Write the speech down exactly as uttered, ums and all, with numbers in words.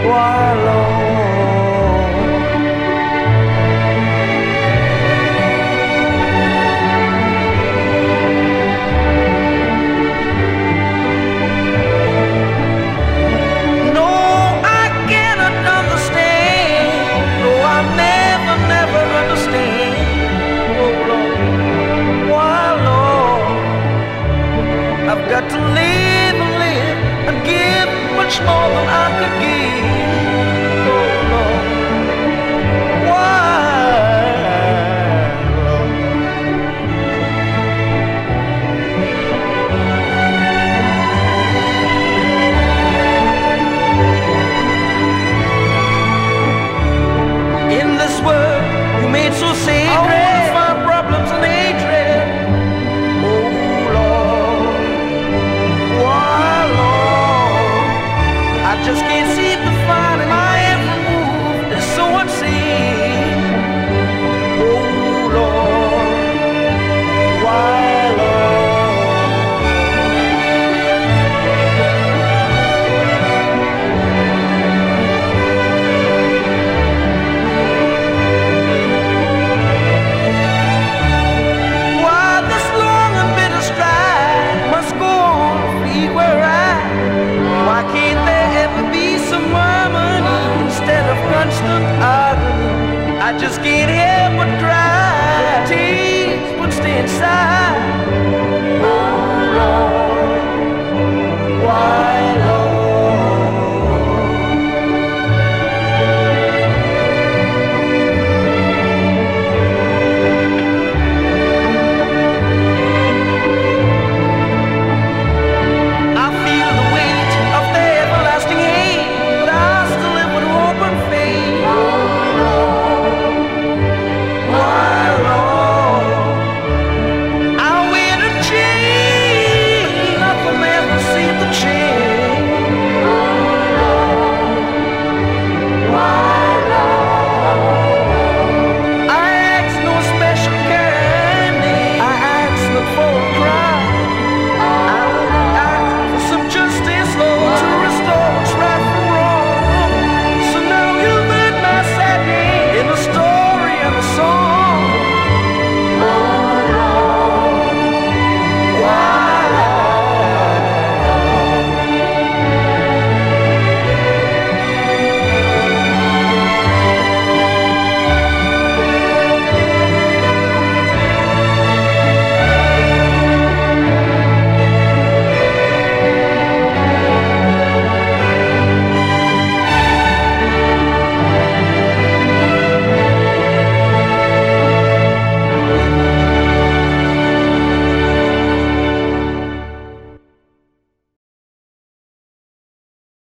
Why, Lord? No, I cannot understand. No, I'll never, never understand. Oh, Lord. Why, Lord? I've got to live and live and give much more than I could give. Oh, Lord. Why, Lord? In this world you made so sacred, I wanna find problems and hatred. Oh, Lord. Why, Lord? I just can't seem to find in my every move. There's so unseen. Oh, Lord. Why, Lord? Why this long and bitter strife must go on feet where I? Why can't there ever be some harmony instead of constant agony? I just can't help